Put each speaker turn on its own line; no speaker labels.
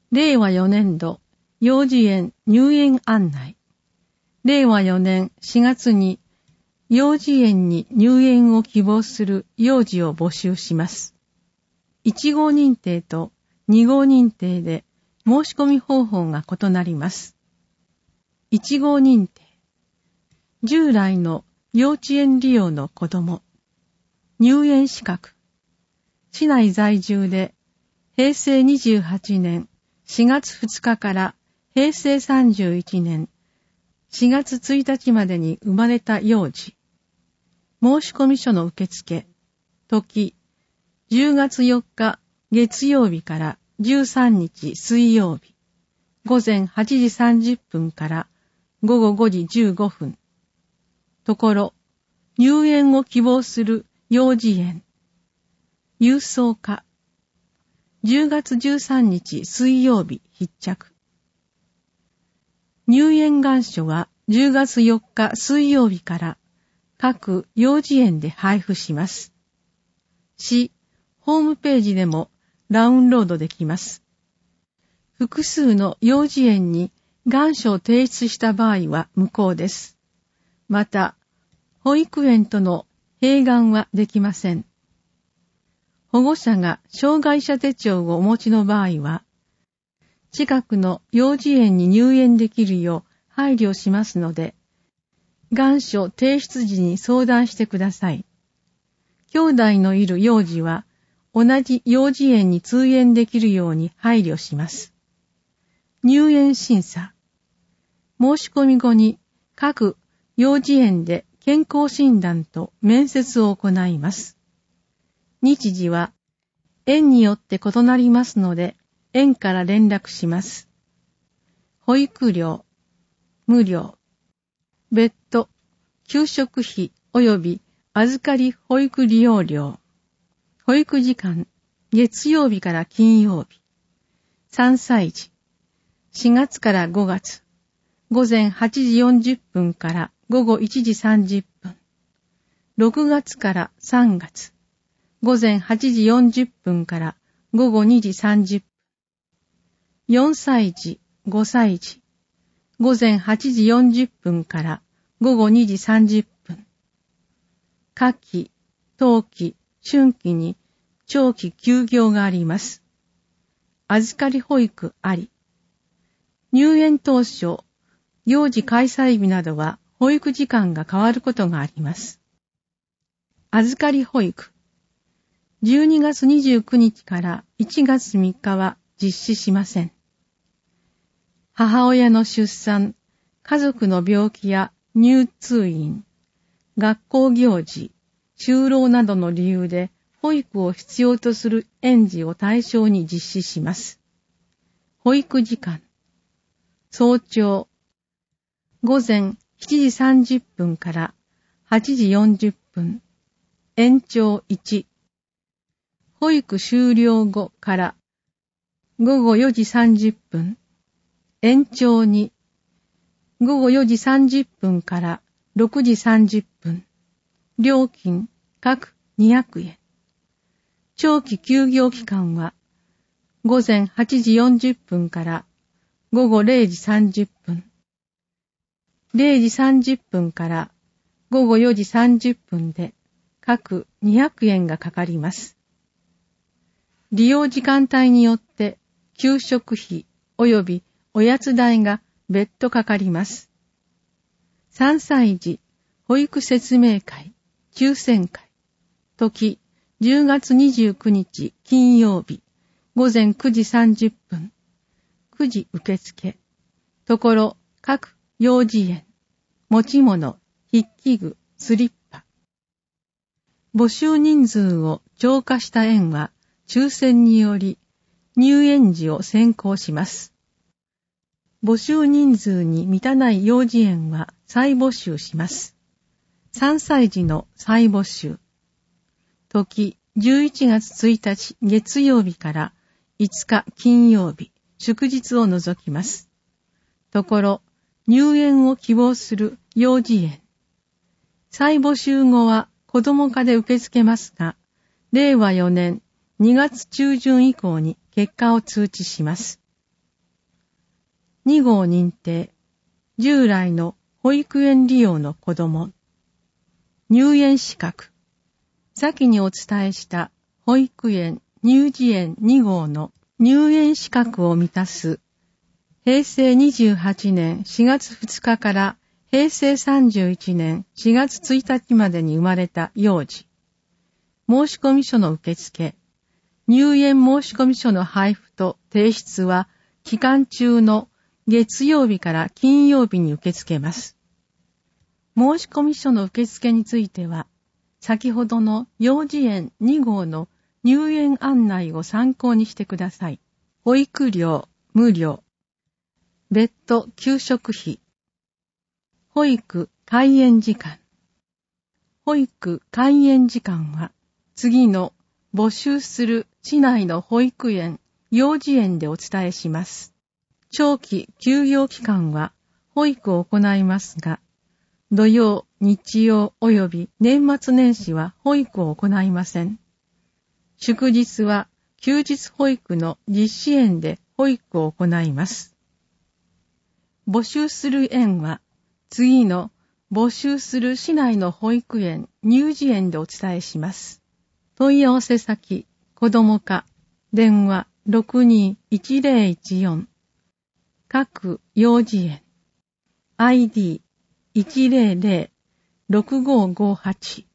令和4年度幼児園入園案内。令和4年4月に幼児園に入園を希望する幼児を募集します。1号認定と2号認定で申し込み方法が異なります。1号認定。従来の幼稚園利用の子供。入園資格。市内在住で平成28年4月2日から平成31年4月1日までに生まれた幼児。申込書の受付。時、10月4日月曜日から13日水曜日。午前8時30分から午後5時15分。ところ、入園を希望する幼児園。郵送課。10月13日水曜日必着。入園願書は10月4日水曜日から各幼児園で配布します。市ホームページでもダウンロードできます。複数の幼児園に願書を提出した場合は無効です。また、保育園との併願はできません。保護者が障害者手帳をお持ちの場合は、近くの幼児園に入園できるよう配慮しますので、願書提出時に相談してください。兄弟のいる幼児は、同じ幼児園に通園できるように配慮します。入園審査。申し込み後に各幼児園で健康診断と面接を行います。日時は園によって異なりますので、園から連絡します。保育料、無料、別途、給食費及び預かり保育利用料、保育時間、月曜日から金曜日、3歳児、4月から5月、午前8時40分から午後1時30分、6月から3月、午前8時40分から午後2時30分、4歳児、5歳児、午前8時40分から午後2時30分、夏季、冬季、春季に長期休業があります。預かり保育あり。入園当初、幼児開催日などは保育時間が変わることがあります。預かり保育。12月29日から1月3日は実施しません。母親の出産、家族の病気や入通院、学校行事、就労などの理由で保育を必要とする園児を対象に実施します。保育時間。早朝。午前7時30分から8時40分。延長1。保育終了後から午後4時30分。延長2。午後4時30分から6時30分。料金各200円。長期休業期間は午前8時40分から午後0時30分。0時30分から午後4時30分で各200円がかかります。利用時間帯によって給食費及びおやつ代が別途かかります。3歳児保育説明会、抽選会、時10月29日金曜日、午前9時30分、9時受付、ところ各幼児園、持ち物、筆記具、スリッパ。募集人数を超過した園は抽選により入園時を選考します。募集人数に満たない幼児園は再募集します。3歳児の再募集。時11月1日月曜日から5日金曜日、祝日を除きます。ところ、入園を希望する幼児園。再募集後は子ども課で受け付けますが、令和4年2月中旬以降に結果を通知します。 2号認定、従来の保育園利用の子供、入園資格、先にお伝えした保育園、乳児園2号の入園資格を満たす、平成28年4月2日から平成31年4月1日までに生まれた幼児、申込書の受付、入園申込書の配布と提出は期間中の月曜日から金曜日に受け付けます。申込書の受付については、先ほどの幼児園2号の入園案内を参考にしてください。保育料無料。別途給食費。保育開園時間。保育開園時間は、次の募集する市内の保育園、幼児園でお伝えします。長期休業期間は保育を行いますが、土曜、日曜及び年末年始は保育を行いません。祝日は休日保育の実施園で保育を行います。募集する園は、次の募集する市内の保育園、乳児園でお伝えします。問い合わせ先、子ども課、電話621014、各幼児園、ID100-6558